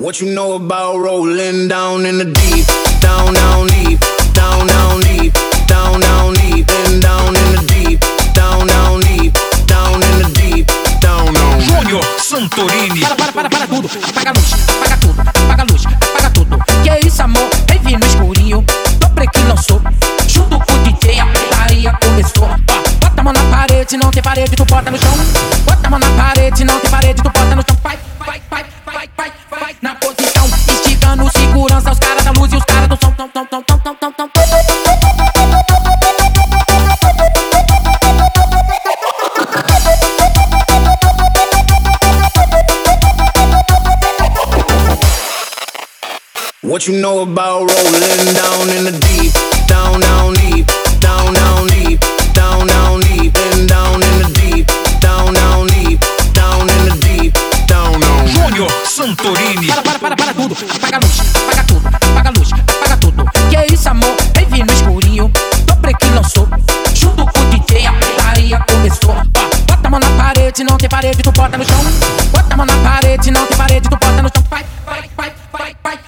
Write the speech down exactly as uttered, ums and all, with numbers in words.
What you know about rolling down in the deep, down, down deep, down, down deep, down, down deep, and down in the deep, down, down deep, down in the deep, down, down. Júnior Santorini. Para, para, para, para tudo, apaga a luz, apaga tudo, apaga a luz, apaga tudo. Que é isso, amor? Revi no escurinho, dobre que lançou, junto com o D J, a putaria começou. Ó, bota a mão na parede, não tem parede, tu bota no chão. Bota a mão na parede, não tem parede, tu bota no chão. Vai, vai, vai, vai, vai, vai, na posição, esticando segurança, os caras da luz e os caras do som, tom, tom, tom, tom, tom, tom, tom. What you know about rolling down in the deep, down, down deep, down, down deep, down, down deep, and down in the deep, down, down deep, down in the deep, down, down. Júnior Santorini. Para, para, para, para tudo, apaga a luz, apaga tudo, apaga a luz, apaga tudo. Que é isso, amor? Revi no escurinho, dobre que lançou, junto com o D J, a putaria começou. Ó, bota a mão na parede, não tem parede, tu bota no chão. Bota a mão na parede, não tem parede, tu bota no chão. Vai, vai, vai, vai, vai.